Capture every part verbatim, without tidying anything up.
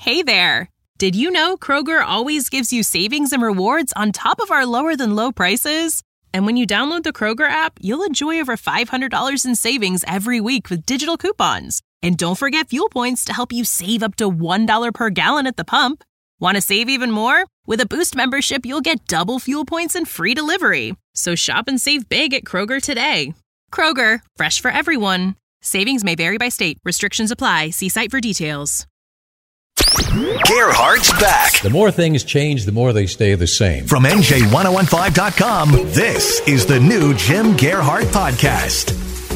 Hey there! Did you know Kroger always gives you savings and rewards on top of our lower-than-low prices? And when you download the Kroger app, you'll enjoy over five hundred dollars in savings every week with digital coupons. And don't forget fuel points to help you save up to one dollar per gallon at the pump. Want to save even more? With a Boost membership, you'll get double fuel points and free delivery. So shop and save big at Kroger today. Kroger, fresh for everyone. Savings may vary by state. Restrictions apply. See site for details. Gerhardt's back. The more things change, the more they stay the same. From N J ten fifteen dot com, this is the new Jim Gerhardt Podcast.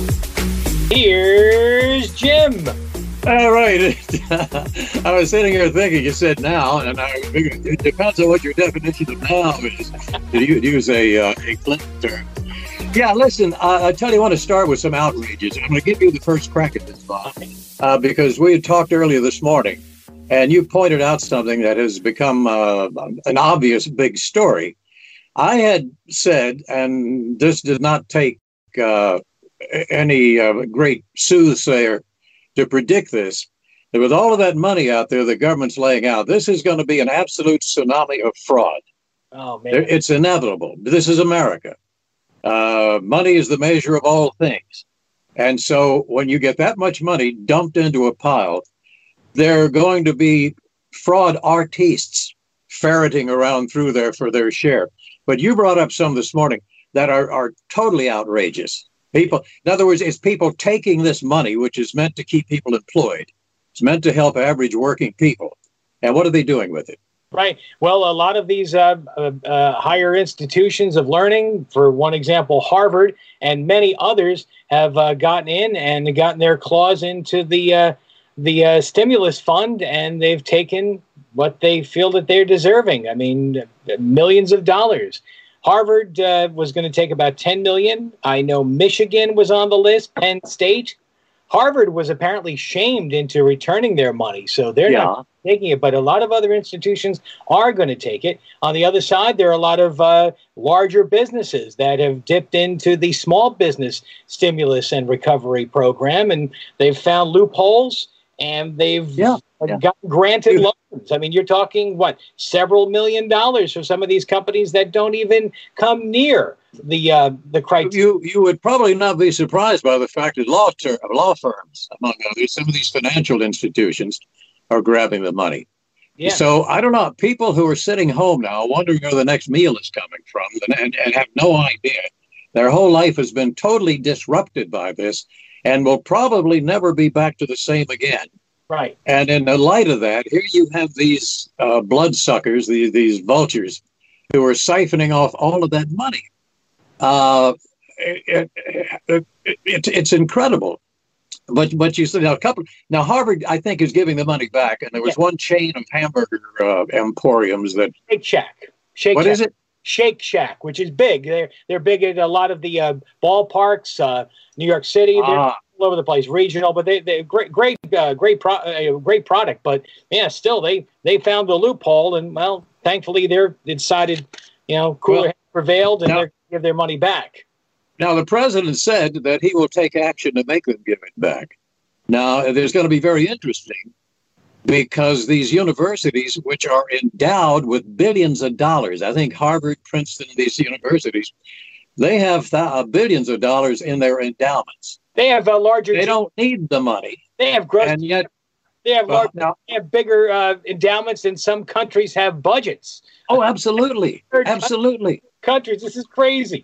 Here's Jim. All right. I was sitting here thinking, you said now, and I, it depends on what your definition of now is. Did you use a, uh, a Clinton term? Yeah, listen, uh, I tell you, I want to start with some outrages. I'm going to give you the first crack at this, Bob, uh, because we had talked earlier this morning, and you pointed out something that has become uh, an obvious big story. I had said, and this did not take uh, any uh, great soothsayer to predict this, that with all of that money out there the government's laying out, this is going to be an absolute tsunami of fraud. Oh, man. It's inevitable. This is America. Uh, money is the measure of all things. And so when you get that much money dumped into a pile, there are going to be fraud artistes ferreting around through there for their share. But you brought up some this morning that are, are totally outrageous. People, in other words, it's people taking this money, which is meant to keep people employed. It's meant to help average working people. And what are they doing with it? Right. Well, a lot of these uh, uh, uh, higher institutions of learning, for one example, Harvard and many others, have uh, gotten in and gotten their claws into the uh, the uh, stimulus fund, and they've taken what they feel that they're deserving. I mean, millions of dollars. Harvard uh, was going to take about ten million dollars. I know Michigan was on the list, Penn State. Harvard was apparently shamed into returning their money, so they're yeah. not taking it. But a lot of other institutions are going to take it. On the other side, there are a lot of uh, larger businesses that have dipped into the small business stimulus and recovery program, and they've found loopholes, and they've yeah. Yeah. gotten granted loans. I mean, you're talking, what, several million dollars for some of these companies that don't even come near the uh, the criteria. You you would probably not be surprised by the fact that law ter- law firms, among others, some of these financial institutions are grabbing the money. Yeah. So I don't know. People who are sitting home now wondering where the next meal is coming from and, and, and have no idea. Their whole life has been totally disrupted by this and will probably never be back to the same again. Right. And in the light of that, here you have these uh, bloodsuckers, these, these vultures, who are siphoning off all of that money. Uh, it, it, it, it, it's incredible. But but you said now a couple now Harvard, I think, is giving the money back, and there was yeah. one chain of hamburger uh, emporiums that Shake Shack. Shake what Shack. is it? Shake Shack, which is big. They're they're big at a lot of the uh, ballparks, uh, New York City. They're ah. all over the place, regional. But they they great great uh, great pro, uh, great product. But yeah, still they they found the loophole, and well, thankfully they're they decided, you know, cooler well, prevailed, and now, they're going to give their money back. Now the president said that he will take action to make them give it back. Now there's going to be very interesting, because these universities, which are endowed with billions of dollars, I think Harvard, Princeton, these universities, they have th- billions of dollars in their endowments. They have a larger. They don't need the money. They have gross. And yet, they have larger, well, now, they have bigger uh, endowments than some countries have budgets. Oh, absolutely, absolutely. Countries, this is crazy.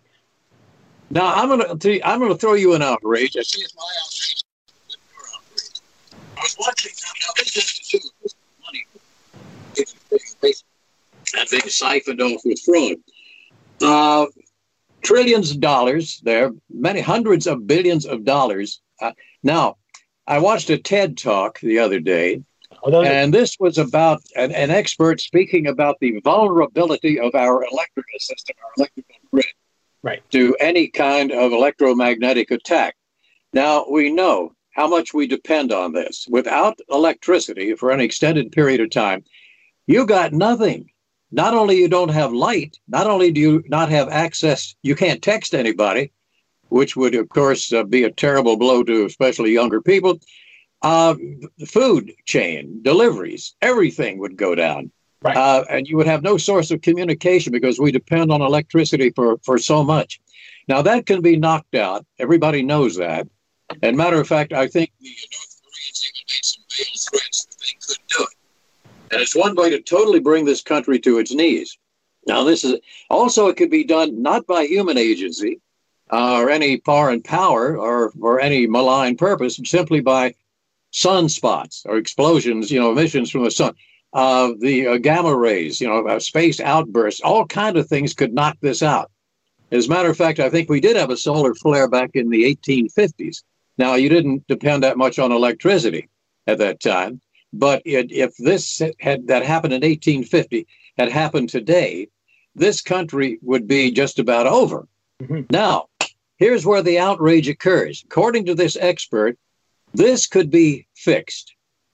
Now I'm going to I'm going to throw you an outrage. I see it's my outrage. I was watching now this institute with money and being siphoned off with fraud. Uh, trillions of dollars there, many hundreds of billions of dollars. Uh, now, I watched a TED Talk the other day, oh, and this was about an, an expert speaking about the vulnerability of our electrical system, our electrical grid, right, to any kind of electromagnetic attack. Now, we know how much we depend on this. Without electricity for an extended period of time, you got nothing. Not only you don't have light, not only do you not have access, you can't text anybody, which would, of course, uh, be a terrible blow to especially younger people. uh, the food chain, deliveries, everything would go down. Right. Uh, and you would have no source of communication because we depend on electricity for, for so much. Now, that can be knocked out. Everybody knows that. And matter of fact, I think the North Koreans even made some veiled threats that they could do it. And it's one way to totally bring this country to its knees. Now, this is also, it could be done not by human agency uh, or any foreign power or, or any malign purpose, simply by sunspots or explosions, you know, emissions from the sun. Uh, the uh, gamma rays, you know, uh, space outbursts, all kind of things could knock this out. As a matter of fact, I think we did have a solar flare back in the eighteen fifties. Now, you didn't depend that much on electricity at that time, but it, if this had that happened in eighteen fifty had happened today, this country would be just about over. Mm-hmm. Now, here's where the outrage occurs. According to this expert, this could be fixed.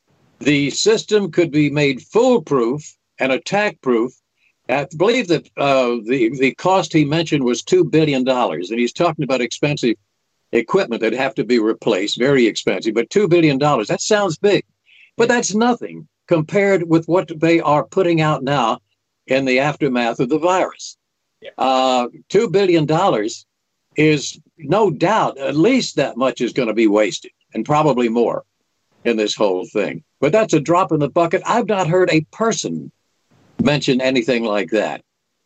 The system could be made foolproof and attack-proof. I believe that uh, the, the cost he mentioned was two billion dollars, and he's talking about expensive equipment that have to be replaced, very expensive, but two billion dollars, that sounds big. But that's nothing compared with what they are putting out now in the aftermath of the virus. Yeah. Uh, two billion dollars is no doubt, at least that much is going to be wasted, and probably more in this whole thing. But that's a drop in the bucket. I've not heard a person mention anything like that.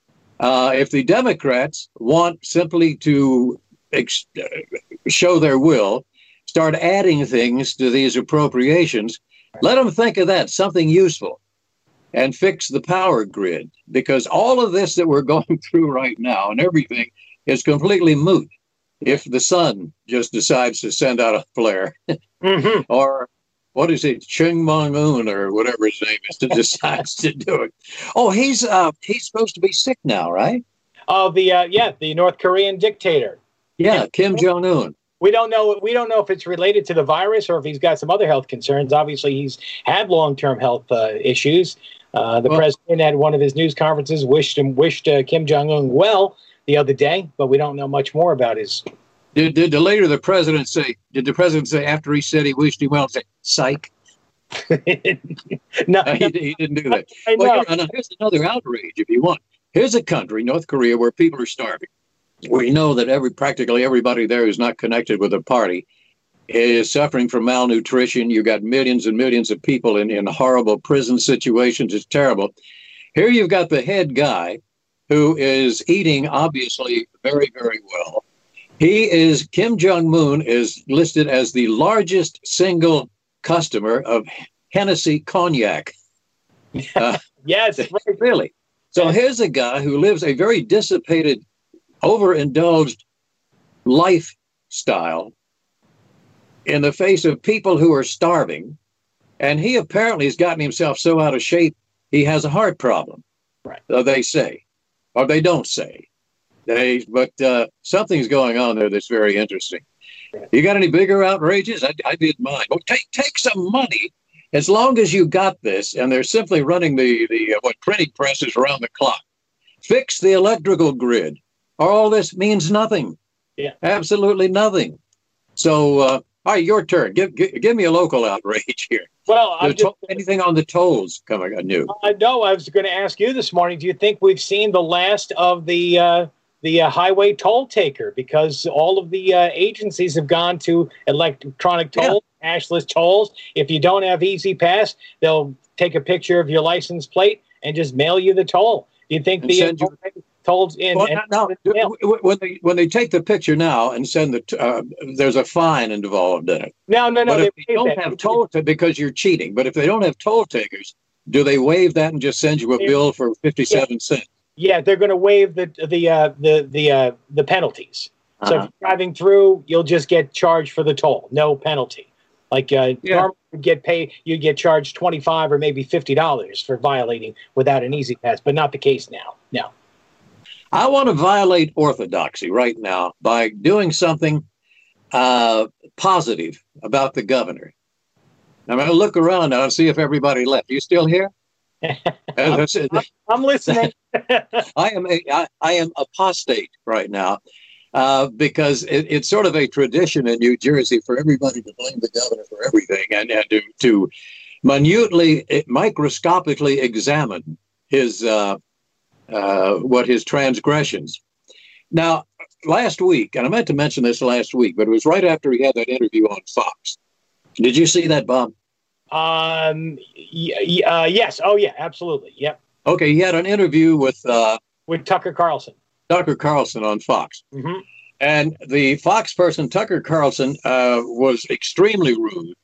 Uh, if the Democrats want simply to ex- show their will, start adding things to these appropriations, let them think of that, something useful, and fix the power grid. Because all of this that we're going through right now and everything is completely moot if the sun just decides to send out a flare. Mm-hmm. Or what is it, Chung Mong-un or whatever his name is, that decides to do it. Oh, he's uh, he's supposed to be sick now, right? Oh, the uh, yeah, the North Korean dictator. Yeah, Kim Jong-un. We don't know. We don't know if it's related to the virus or if he's got some other health concerns. Obviously, he's had long-term health uh, issues. Uh, the well, president at one of his news conferences wished him wished uh, Kim Jong-un well the other day, but we don't know much more about his. Did, did the later the president say? Did the president say after he said he wished him well, say psych? No, uh, he, he didn't do that. I, I well, here, here's another outrage, if you want. Here's a country, North Korea, where people are starving. We know that every practically everybody there who's not connected with the party is suffering from malnutrition. You've got millions and millions of people in, in horrible prison situations. It's terrible. Here you've got the head guy who is eating, obviously, very, very well. He is, Kim Jong-un is listed as the largest single customer of Hennessy cognac. Uh, yes, right. Really. So here's a guy who lives a very dissipated, overindulged lifestyle in the face of people who are starving. And he apparently has gotten himself so out of shape, he has a heart problem. Right. So they say, or they don't say. They, but uh, something's going on there that's very interesting. Right. You got any bigger outrages? I, I did mine. Well, take take some money. As long as you got this, and they're simply running the, the uh, what printing presses around the clock. Fix the electrical grid, or all this means nothing. Yeah, absolutely nothing. So, uh, all right, your turn. Give, give give me a local outrage here. Well, I'm just, to- anything on the tolls coming new? I uh, know. I was going to ask you this morning. Do you think we've seen the last of the uh, the uh, highway toll taker? Because all of the uh, agencies have gone to electronic tolls. Yeah. Cashless tolls. If you don't have Easy Pass, they'll take a picture of your license plate and just mail you the toll. Do you think and the uh, you, tolls in? Well, now, when they when they take the picture now and send the, t- uh, there's a fine involved in it. No, no, no. But they if they don't that. have toll t- because you're cheating. But if they don't have toll takers, do they waive that and just send you a yeah. bill for fifty-seven yeah. cents? Yeah, they're going to waive the the uh, the the uh, the penalties. Uh-huh. So if you're driving through, you'll just get charged for the toll, no penalty. Like uh, yeah. normally you'd get paid, you get charged twenty-five or maybe fifty dollars for violating without an Easy Pass, but not the case now. No. I want to violate orthodoxy right now by doing something uh, positive about the governor. I'm going to look around now and see if everybody left. Are you still here? I'm, I'm listening. I am a, I, I am apostate right now. uh, because it, it's sort of a tradition in New Jersey for everybody to blame the governor for everything and, and to, to minutely, microscopically examine his uh, uh, what his transgressions. Now, last week, and I meant to mention this last week, but it was right after he had that interview on Fox. Did you see that, Bob? Um. Y- uh, yes. Oh, yeah. Absolutely. Yep. Okay. He had an interview with uh, with Tucker Carlson. Tucker Carlson on Fox, mm-hmm. and the Fox person Tucker Carlson uh, was extremely rude,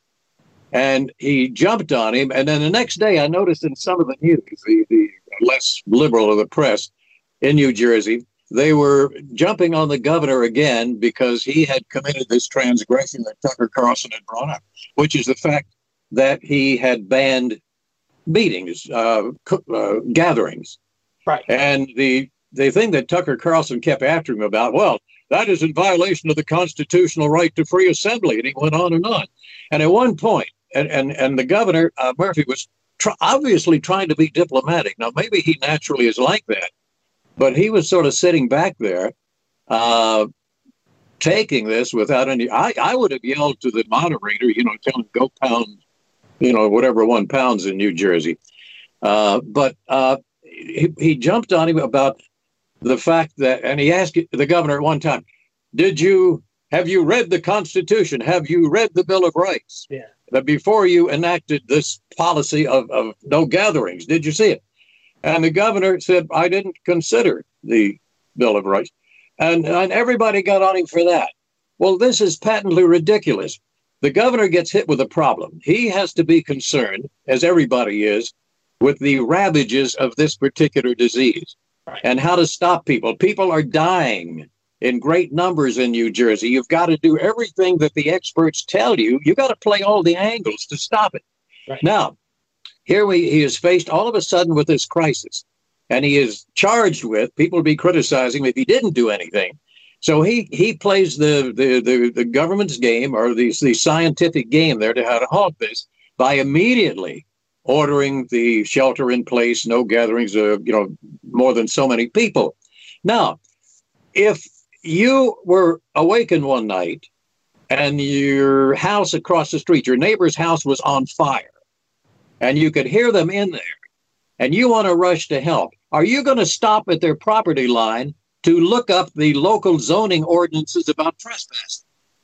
and he jumped on him. And then the next day, I noticed in some of the news, the, the less liberal of the press in New Jersey, they were jumping on the governor again because he had committed this transgression that Tucker Carlson had brought up, which is the fact that he had banned meetings, uh, uh, gatherings. Right. And the the thing that Tucker Carlson kept after him about, well, that is in violation of the constitutional right to free assembly. And he went on and on. And at one point, and, and, and the governor, uh, Murphy, was tr- obviously trying to be diplomatic. Now, maybe he naturally is like that. But he was sort of sitting back there, uh, taking this without any. I, I would have yelled to the moderator, you know, tell him go pound, you know, whatever one pounds in New Jersey. Uh, but uh, he, he jumped on him about the fact that, and he asked the governor at one time, "Did you have you read the Constitution? Have you read the Bill of Rights? Yeah. That before you enacted this policy of, of no gatherings, did you see it?" And the governor said, "I didn't consider the Bill of Rights." And, and everybody got on him for that. Well, this is patently ridiculous. The governor gets hit with a problem. He has to be concerned, as everybody is, with the ravages of this particular disease right. and how to stop people. People are dying in great numbers in New Jersey. You've got to do everything that the experts tell you. You've got to play all the angles to stop it. Right. Now, here we, he is faced all of a sudden with this crisis, and he is charged with, people will be criticizing him if he didn't do anything. So he he plays the the the, the government's game, or the, the scientific game there to how to halt this, by immediately ordering the shelter in place, no gatherings of, you know, more than so many people. Now, if you were awakened one night and your house across the street, your neighbor's house was on fire, and you could hear them in there, and you want to rush to help, are you going to stop at their property line to look up the local zoning ordinances about trespassing?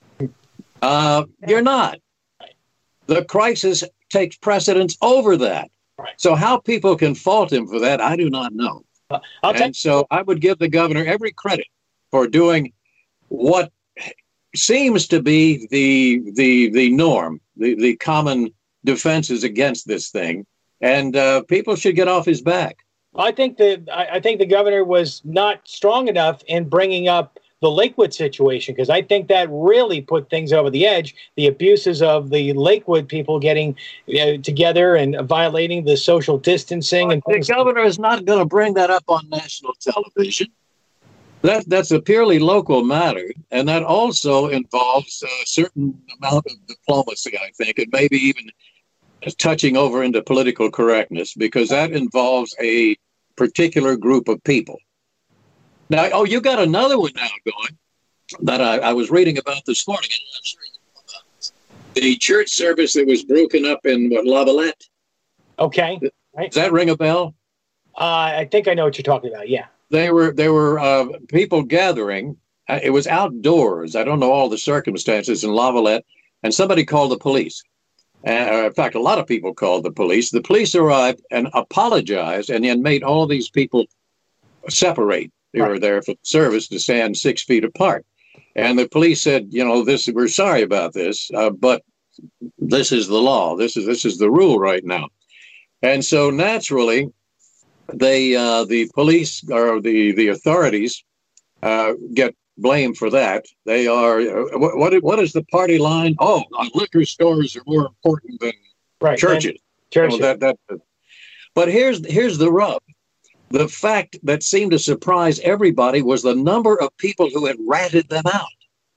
Uh, you're not. The crisis takes precedence over that. Right. So how people can fault him for that, I do not know. Uh, I'll and take- so I would give the governor every credit for doing what seems to be the the the norm, the, the common defenses against this thing, and uh, people should get off his back. I think that I, I think the governor was not strong enough in bringing up the Lakewood situation, because I think that really put things over the edge. The abuses of the Lakewood people getting uh, together and violating the social distancing. Well, and the governor is not going to bring that up on national television. That that's a purely local matter, and that also involves a certain amount of diplomacy, I think, and maybe even touching over into political correctness, because that involves a particular group of people. Now, oh, you got another one now going that I, I was reading about this morning. I'm not sure you know about this. The church service that was broken up in what, La Valette? Okay. Right. Does that ring a bell? Uh, I think I know what you're talking about. Yeah. They were there were uh, people gathering. Uh, it was outdoors. I don't know all the circumstances in La Valette, and somebody called the police. Uh, in fact, a lot of people called the police. The police arrived and apologized, and then made all these people separate. They Right. were there for service to stand six feet apart. And the police said, you know, this we're sorry about this, uh, but this is the law. This is this is the rule right now. And so naturally, they uh, the police or the the authorities uh, get blamed for that. They are uh, what, what what is the party line? Oh, uh, liquor stores are more important than Right. churches. And churches. Well, that, that, but here's here's the rub. The fact that seemed to surprise everybody was the number of people who had ratted them out.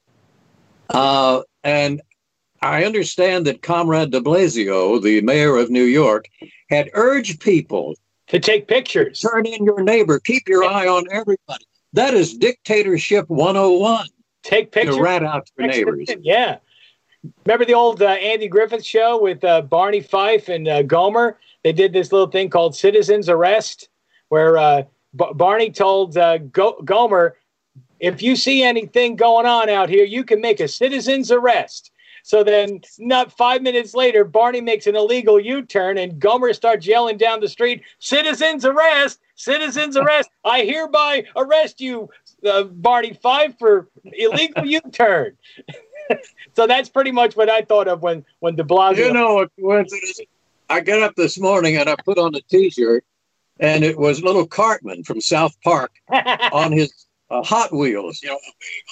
Uh, and I understand that Comrade de Blasio, the mayor of New York, had urged people, to take pictures. turn in your neighbor, keep your eye on everybody. That is dictatorship one oh one. Take pictures. To rat out your neighbors. Yeah. Remember the old uh, Andy Griffith show with uh, Barney Fife and uh, Gomer? They did this little thing called Citizen's Arrest, where uh, B- Barney told uh, Go- Gomer, if you see anything going on out here, you can make a citizen's arrest. So then, not five minutes later, Barney makes an illegal U-turn, and Gomer starts yelling down the street, "Citizens arrest! Citizens arrest! I hereby arrest you, uh, Barney Fife, for illegal U-turn." So that's pretty much what I thought of when when De Blasio. You know, I got up this morning and I put on a T-shirt, and it was little Cartman from South Park on his uh, Hot Wheels. You know,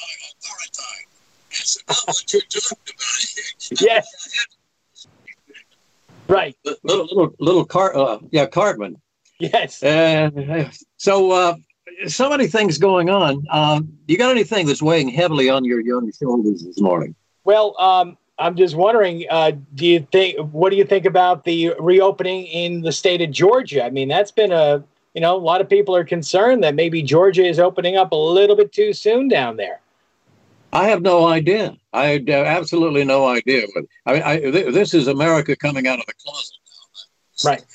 that's what you're talking about. Yes. Right. Little little little Cart. Uh, yeah, Cartman. Yes. Uh, so uh, so many things going on. Um, you got anything that's weighing heavily on your young shoulders this morning? Well, um, I'm just wondering. Uh, do you think? What do you think about the reopening in the state of Georgia? I mean, that's been a you know a lot of people are concerned that maybe Georgia is opening up a little bit too soon down there. I have no idea. I have absolutely no idea. But I mean, I, th- this is America coming out of the closet now. Right.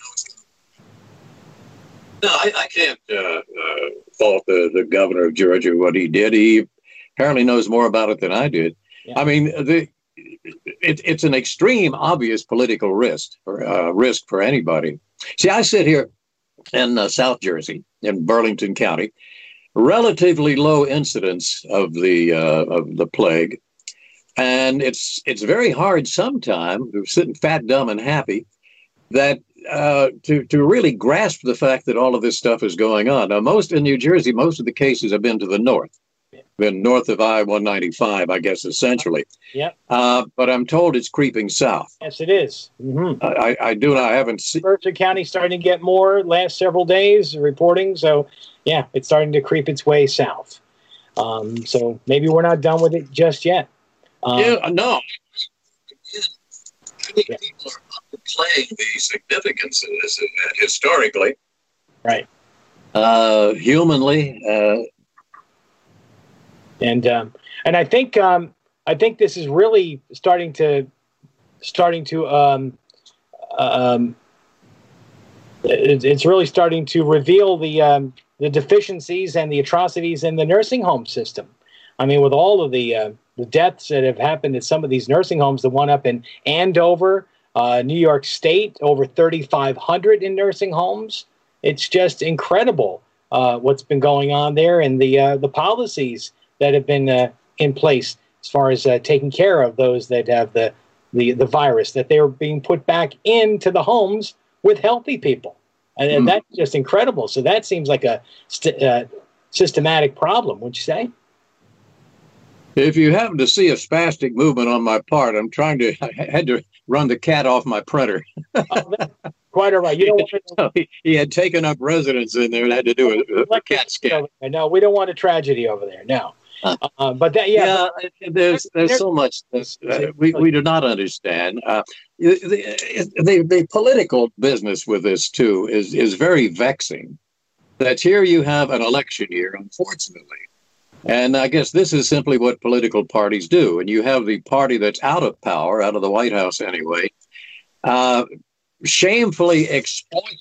No, I, I can't uh, uh, fault the, the governor of Georgia what he did. He apparently knows more about it than I did. Yeah. I mean, the it, it's an extreme, obvious political risk for uh, risk for anybody. See, I sit here in uh, South Jersey, in Burlington County. Relatively low incidence of the uh, of the plague, and it's it's very hard sometimes to sit fat, dumb, and happy that uh, to to really grasp the fact that all of this stuff is going on. Now, most in New Jersey, most of the cases have been to the north, been north of I one ninety-five, I guess, essentially. Yeah. Uh, but I'm told it's creeping south. Yes, it is. Mm-hmm. I, I do not. I haven't seen. Mercer County starting to get more last several days reporting. So. Yeah, it's starting to creep its way south. Um, so maybe we're not done with it just yet. Um, yeah, no. Again, I think yeah. people are underplaying the significance of this uh, historically. Right. Uh, humanly. Uh, and um, and I think um, I think this is really starting to starting to um, um, it, it's really starting to reveal the. Um, the deficiencies and the atrocities in the nursing home system. I mean, with all of the uh, the deaths that have happened at some of these nursing homes, the one up in Andover, uh, New York State, over thirty-five hundred in nursing homes. It's just incredible uh, what's been going on there and the uh, the policies that have been uh, in place as far as uh, taking care of those that have the, the, the virus, that they're being put back into the homes with healthy people. And, and that's just incredible. So that seems like a st- uh, systematic problem, would you say? If you happen to see a spastic movement on my part, I'm trying to, I had to run the cat off my printer. Oh, quite all right. You don't want to, so he, he had taken up residence in there and had to do a, a cat scan. No, we don't want a tragedy over there. No. Uh, but that, yeah, yeah but, there's there's so much this, uh, we we do not understand. Uh, the, the the political business with this too is is very vexing. That here you have an election year, unfortunately, and I guess this is simply what political parties do. And you have the party that's out of power, out of the White House anyway, uh, shamefully exploiting.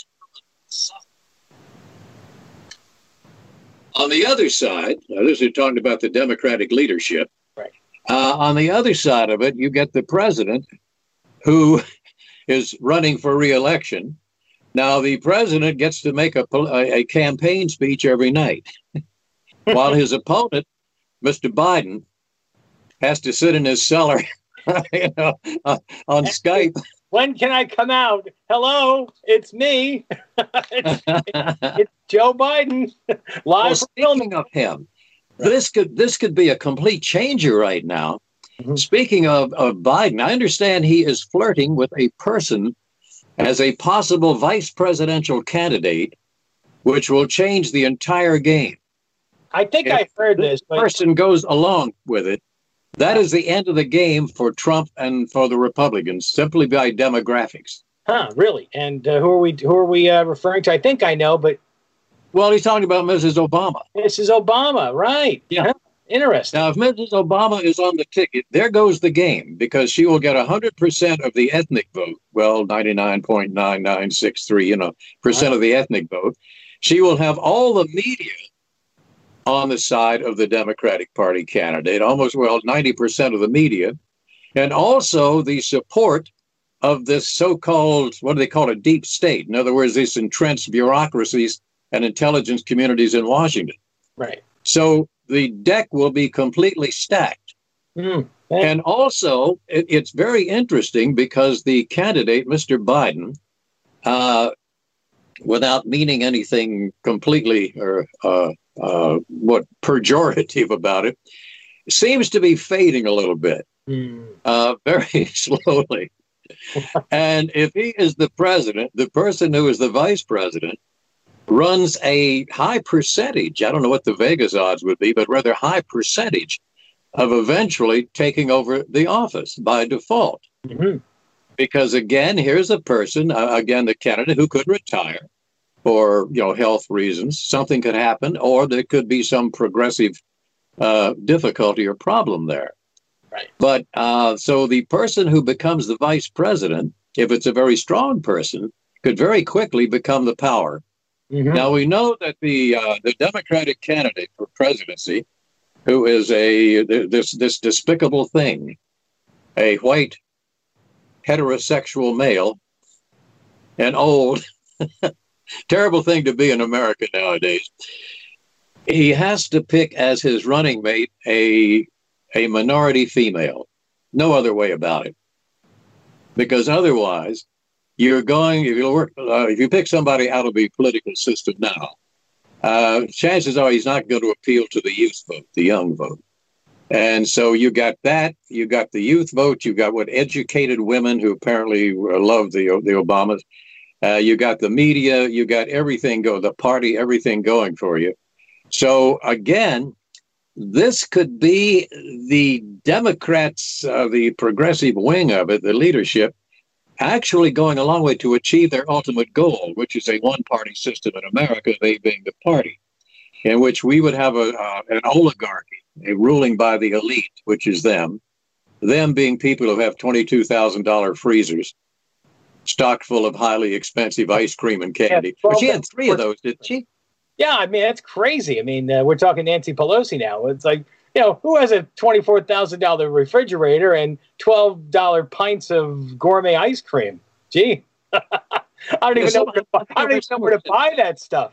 On the other side, now this is talking about the Democratic leadership. Right. Uh, on the other side of it, you get the president who is running for re-election. Now, the president gets to make a, a campaign speech every night, while his opponent, Mister Biden, has to sit in his cellar you know, uh, on Skype. When can I come out? Hello, it's me. it's, it's, it's Joe Biden. Live well, speaking of him, right. this could this could be a complete changer right now. Mm-hmm. Speaking of, of Biden, I understand he is flirting with a person as a possible vice presidential candidate, which will change the entire game. I think if I heard this. But person goes along with it. That is the end of the game for Trump and for the Republicans, simply by demographics. Huh? Really? And uh, who are we? Who are we uh, referring to? I think I know, but Well, he's talking about Missus Obama. Missus Obama, right. Yeah. Interesting. Now, if Missus Obama is on the ticket, there goes the game, because she will get one hundred percent of the ethnic vote. Well, ninety-nine point nine nine six three, you know, percent wow. of the ethnic vote. She will have all the media on the side of the Democratic Party candidate, almost, well, ninety percent of the media, and also the support of this so-called, what do they call it, deep state? In other words, these entrenched bureaucracies and intelligence communities in Washington. Right. So the deck will be completely stacked. Mm, and also, it, it's very interesting because the candidate, Mister Biden, uh, without meaning anything completely or uh, uh, what pejorative about it, seems to be fading a little bit, mm. uh, very slowly. And if he is the president, the person who is the vice president runs a high percentage, I don't know what the Vegas odds would be, but rather high percentage of eventually taking over the office by default. Mm-hmm. Because again, here's a person, uh, again, the candidate who could retire for, you know, health reasons. Something could happen, or there could be some progressive uh, difficulty or problem there. Right. But uh, so the person who becomes the vice president, if it's a very strong person, could very quickly become the power. Mm-hmm. Now, we know that the uh, the Democratic candidate for presidency, who is a this this despicable thing, a white heterosexual male, and old, terrible thing to be in America nowadays. He has to pick as his running mate a a minority female. No other way about it. Because otherwise, you're going, if you work, uh, if you pick somebody out of the political system now, uh, chances are he's not going to appeal to the youth vote, the young vote. And so you got that, you got the youth vote, you got what educated women who apparently love the the Obamas, uh, you got the media, you got everything go, the party, everything going for you. So again, this could be the Democrats, uh, the progressive wing of it, the leadership, actually going a long way to achieve their ultimate goal, which is a one-party system in America, they being the party, in which we would have a uh, an oligarchy, a ruling by the elite, which is them, them being people who have twenty-two thousand dollars freezers stocked full of highly expensive ice cream and candy. Yeah, well, she had three of those, didn't she? Yeah, I mean, that's crazy. I mean, uh, we're talking Nancy Pelosi now. It's like, you know, who has a twenty-four thousand dollars refrigerator and twelve dollars pints of gourmet ice cream? Gee, I don't even know where to buy, I don't even know where to buy that stuff.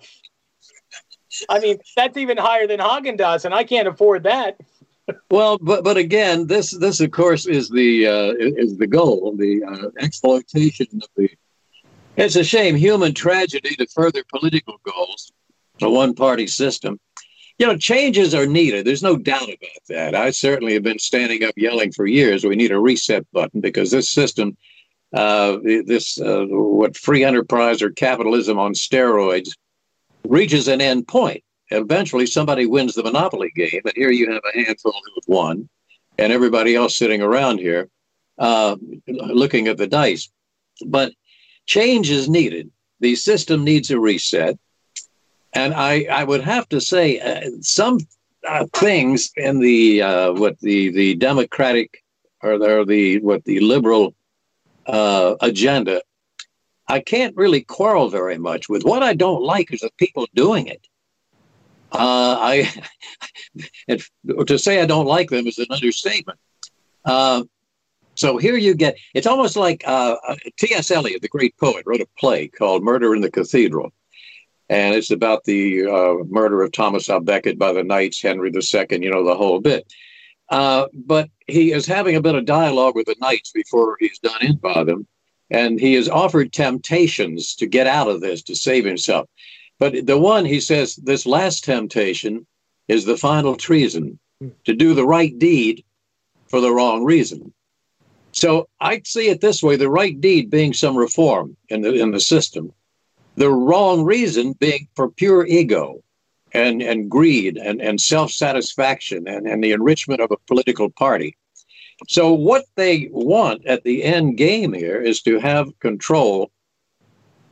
I mean, that's even higher than Haagen-Dazs, and I can't afford that. Well, but but again, this this of course is the uh, is the goal, the uh, exploitation of the. It's a shame, human tragedy to further political goals, a one-party system. You know, changes are needed. There's no doubt about that. I certainly have been standing up yelling for years, we need a reset button, because this system, uh, this uh, what free enterprise or capitalism on steroids, reaches an end point. Eventually, somebody wins the monopoly game, and here you have a handful who have won, and everybody else sitting around here uh, looking at the dice. But change is needed. The system needs a reset. And I, I would have to say uh, some uh, things in the uh, what the the Democratic or the, or the what the liberal uh, agenda, I can't really quarrel very much with. What I don't like is the people doing it. Uh, I and to say I don't like them is an understatement. Uh, so here you get, it's almost like uh, T S Eliot, the great poet, wrote a play called Murder in the Cathedral. And it's about the uh, murder of Thomas à Becket by the Knights, Henry the Second, you know, the whole bit. Uh, but he is having a bit of dialogue with the Knights before he's done in by them. And he is offered temptations to get out of this, to save himself. But the one, he says, this last temptation is the final treason, to do the right deed for the wrong reason. So I see it this way, the right deed being some reform in the in the system. The wrong reason being for pure ego and, and greed and, and self-satisfaction and, and the enrichment of a political party. So what they want at the end game here is to have control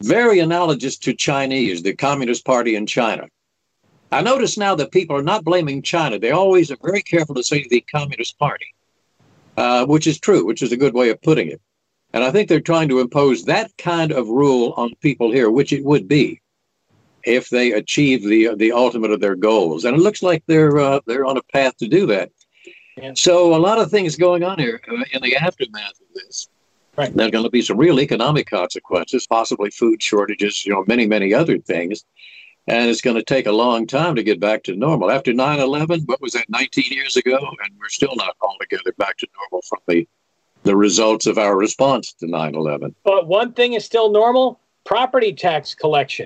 very analogous to Chinese, the Communist Party in China. I notice now that people are not blaming China. They always are very careful to say the Communist Party, uh, which is true, which is a good way of putting it. And I think they're trying to impose that kind of rule on people here, which it would be if they achieve the the ultimate of their goals. And it looks like they're uh, they're on a path to do that. Yeah. So a lot of things going on here uh, in the aftermath of this. Right. There are going to be some real economic consequences, possibly food shortages, you know, many, many other things. And it's going to take a long time to get back to normal. After nine eleven, what was that, nineteen years ago? And we're still not altogether back to normal from the, the results of our response to nine eleven. But one thing is still normal, property tax collection.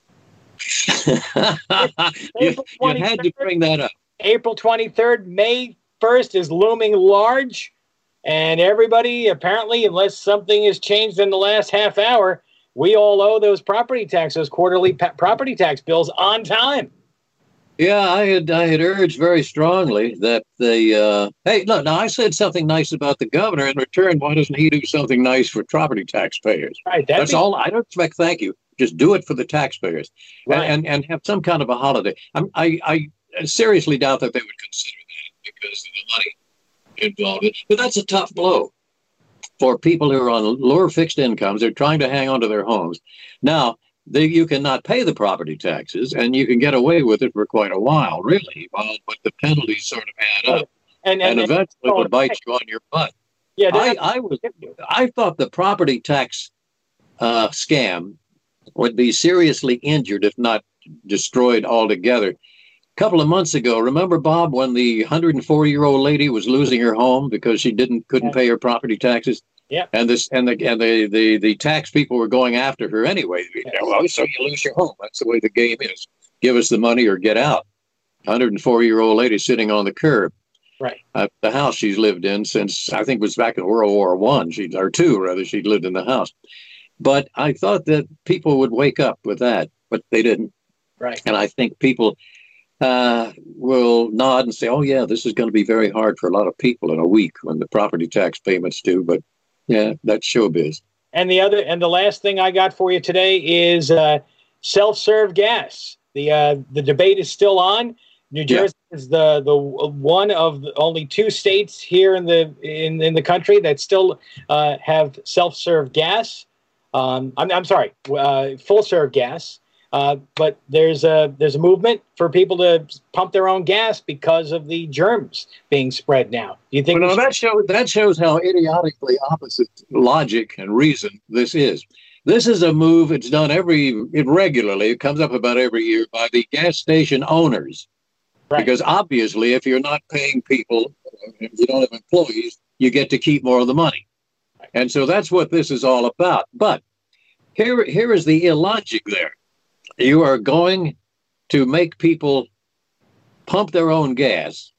you, you had to bring that up. April twenty-third, May first is looming large. And everybody, apparently, unless something has changed in the last half hour, we all owe those property tax, those quarterly pa- property tax bills on time. Yeah, I had I had urged very strongly that the, uh, hey, look, now I said something nice about the governor. In return, why doesn't he do something nice for property taxpayers? Right. That's be- all. I don't expect thank you. Just do it for the taxpayers. Right. and, and and have some kind of a holiday. I'm, I, I seriously doubt that they would consider that because of the money involved. But that's a tough blow for people who are on lower fixed incomes. They're trying to hang on to their homes. Now, they, you cannot pay the property taxes, and you can get away with it for quite a while, really. Well, but the penalties sort of add up, and, and, and eventually it'll bite you on your butt. Yeah, I, I was. I thought the property tax uh, scam would be seriously injured, if not destroyed altogether. A couple of months ago, remember, Bob, when the one hundred four-year-old lady was losing her home because she didn't couldn't yeah. pay her property taxes? Yeah. And this and the and the, the, the tax people were going after her anyway. Yeah. Well, so you lose your home. That's the way the game is. Give us the money or get out. one hundred four-year-old lady sitting on the curb. Right. Uh, the house she's lived in since, I think it was back in World War One, she or two rather, she'd lived in the house. But I thought that people would wake up with that, but they didn't. Right. And I think people uh, will nod and say, oh, yeah, this is going to be very hard for a lot of people in a week when the property tax payments due. But, yeah, that's showbiz. And the other and the last thing I got for you today is uh, self-serve gas. The uh, the debate is still on. New Jersey yeah. is the the one of the only two states here in the in, in the country that still uh, have self-serve gas. Um, I'm I'm sorry, uh, full-serve gas. Uh, but there's a there's a movement for people to pump their own gas because of the germs being spread now. Do you think? Well, no, that shows that shows how idiotically opposite logic and reason this is. This is a move. It's done every it regularly. It comes up about every year by the gas station owners, right. Because obviously, if you're not paying people, if you don't have employees, you get to keep more of the money, right. And so that's what this is all about. But here here is the illogic there. You are going to make people pump their own gas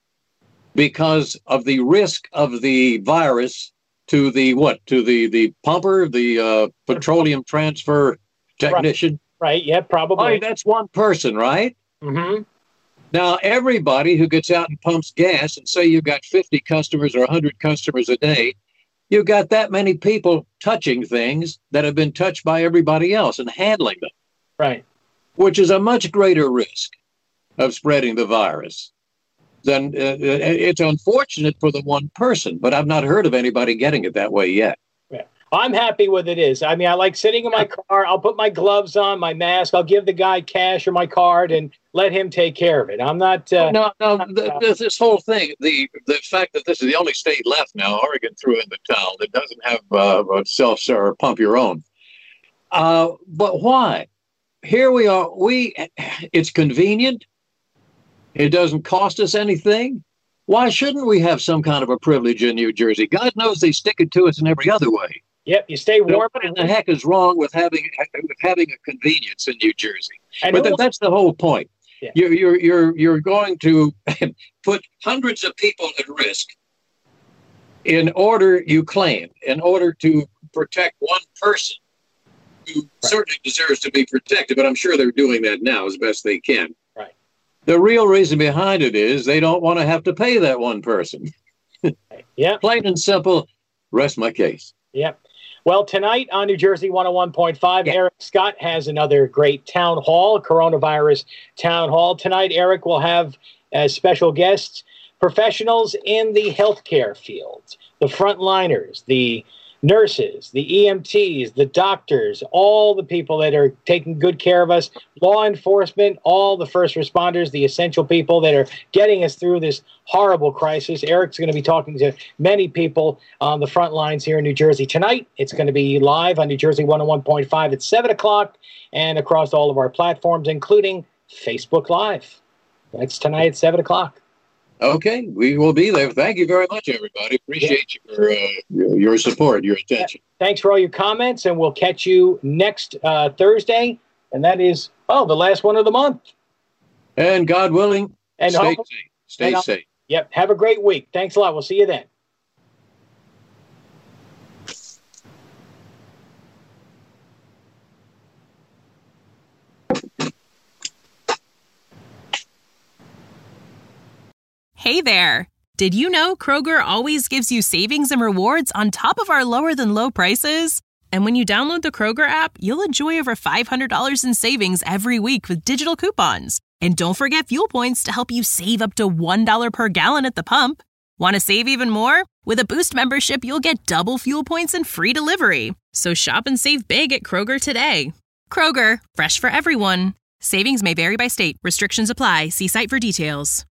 because of the risk of the virus to the what? To the, the pumper, the uh, petroleum transfer technician? Right, right. Yeah, probably. Oh, that's one person, right? Mm-hmm. Now, everybody who gets out and pumps gas, and say you've got fifty customers or one hundred customers a day, you've got that many people touching things that have been touched by everybody else and handling them. Right. Which is a much greater risk of spreading the virus. Then uh, it's unfortunate for the one person, but I've not heard of anybody getting it that way yet. Yeah. I'm happy with it is. I mean, I like sitting in my car. I'll put my gloves on, my mask. I'll give the guy cash or my card and let him take care of it. I'm not. Uh, no, no. The, this whole thing, the the fact that this is the only state left now, Oregon threw in the towel, that doesn't have uh, a self-serve pump your own. Uh, but why? Here we are. We, it's convenient. It doesn't cost us anything. Why shouldn't we have some kind of a privilege in New Jersey? God knows they stick it to us in every other way. Yep, you stay warm. So what in the heck is wrong with having with having a convenience in New Jersey? And but th- that's the whole point. Yeah. You're you're you're you're going to put hundreds of people at risk in order, you claim, in order to protect one person who right. certainly deserves to be protected. But I'm sure they're doing that now as best they can. Right. The real reason behind it is they don't want to have to pay that one person. Yeah. Plain and simple. Rest my case. Yep. Well, tonight on New Jersey one oh one point five, Yeah. Eric Scott has another great town hall, coronavirus town hall. Tonight, Eric will have as special guests professionals in the healthcare field, the frontliners, the nurses, the E M Ts, the doctors, all the people that are taking good care of us, law enforcement, all the first responders, the essential people that are getting us through this horrible crisis. Eric's going to be talking to many people on the front lines here in New Jersey tonight. It's going to be live on New Jersey one oh one point five at seven o'clock and across all of our platforms, including Facebook Live. That's tonight at seven o'clock. Okay, we will be there. Thank you very much, everybody. Appreciate yeah. your, uh, your your support, your attention. Thanks for all your comments, and we'll catch you next uh, Thursday. And that is, oh, the last one of the month. And God willing, and stay hope, safe. Stay and, safe. Yep. Have a great week. Thanks a lot. We'll see you then. Hey there! Did you know Kroger always gives you savings and rewards on top of our lower than low prices? And when you download the Kroger app, you'll enjoy over five hundred dollars in savings every week with digital coupons. And don't forget fuel points to help you save up to one dollar per gallon at the pump. Want to save even more? With a Boost membership, you'll get double fuel points and free delivery. So shop and save big at Kroger today. Kroger, fresh for everyone. Savings may vary by state. Restrictions apply. See site for details.